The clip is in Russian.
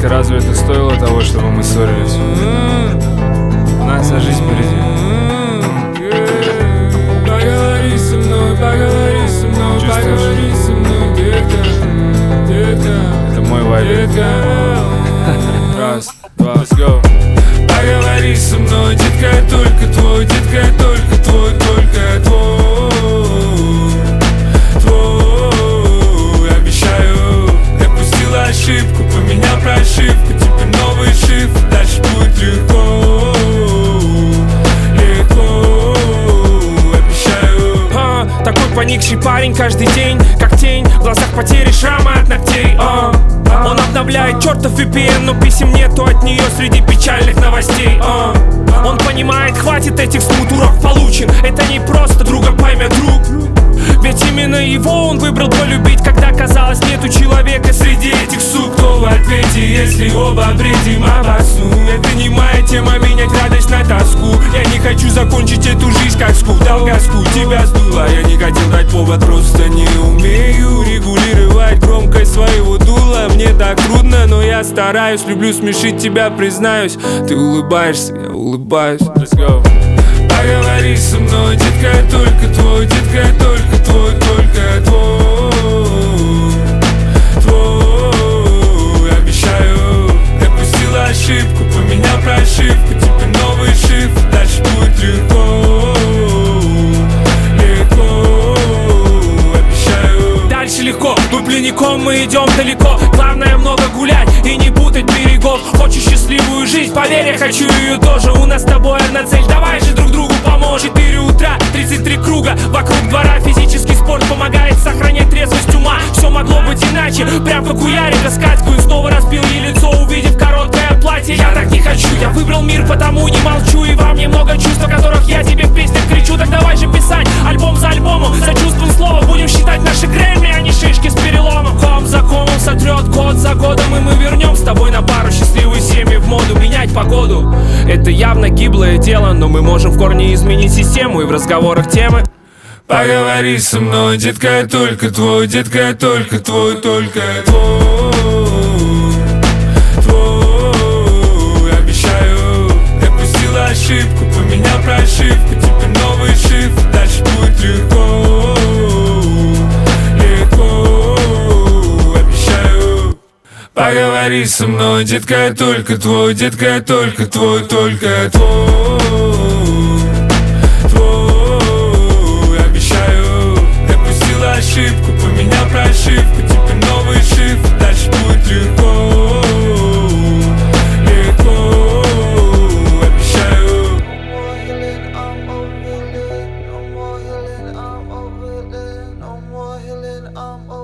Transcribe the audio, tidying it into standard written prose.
детка, разве это стоило того, чтобы мы ссорились? У нас вся жизнь впереди. Поговори со мной, поговори со мной, поговори со мной, детка, детка. Это мой вайб. Детка. Раз, два, let's go. Поговори со мной, детка, я только твой, детка, я только твой, только твой, твой. Обещаю, допустила ошибку, поменял прошивку, теперь новый шифр, дальше будет легко, легко. Обещаю. Такой поникший парень каждый день, как тень, в глазах потери, шрамы от ногтей. Он обновляет чертов VPN, но писем нету от нее среди печальных новостей. Он понимает, хватит этих смут, урок получен. Это не просто друга поймет друг. Ведь именно его он выбрал полюбить, когда казалось нету человека среди этих сук. Кто в ответе, если оба бредим обо сну? Это не моя тема, менять радость на тоску. Я не хочу закончить эту жизнь как скуп, долгоску. Тебя сдуло, я не хотел дать повод, просто не умею регулировать громкость своего дула. Мне так трудно, но я стараюсь, люблю смешить тебя, признаюсь. Ты улыбаешься, я улыбаюсь. Let's go. Поговори со мной, детка, я только твой, детка, я только твой, только твой, твой. Обещаю, допустила ошибку, поменял прошивку, теперь новый шифр, дальше будет легко, легко. Обещаю. Дальше легко, дубленником мы идем далеко. Главное много гулять и не путать берегов. Хочешь счастливую жизнь, поверь, я хочу ее тоже. У нас с тобой одна цель, давай же друг другу поможем. 4 утра, 33 круга вокруг двора. Физический спорт помогает сохранять трезвость ума. Все могло быть иначе, прям как у Ярика Скатьку. И снова разбил ей лицо, увидев короткое платье. Я так не хочу, я выбрал мир, потому не молчу. И во мне много чувств, о которых я тебе в песнях кричу. Так давай же писать альбом за альбомом, за чувством слова. Будем считать наши Грэмми, а не шишки с переломом. Ком за комом сотрет год за годом, и мы вернем с тобой на пару счастливые семьи в моду. Менять погоду, это явно гиблое дело, но мы можем в корне изменить систему и в разговорах темы. Поговори со мной, детка, я только твой, детка, я только твой, только твой, твой. Обещаю, допустила ошибку, поменял прошивку, теперь новый шифр, дальше будет легко, легко. Обещаю. Поговори со мной, детка, я только твой, детка, я только твой, только твой, твой. Обещаю, допустила ошибку, поменял прошивку, теперь новый шифр, дальше будет легко, легко. Обещаю. No more healing, I'm over it. No more healing, I'm over it.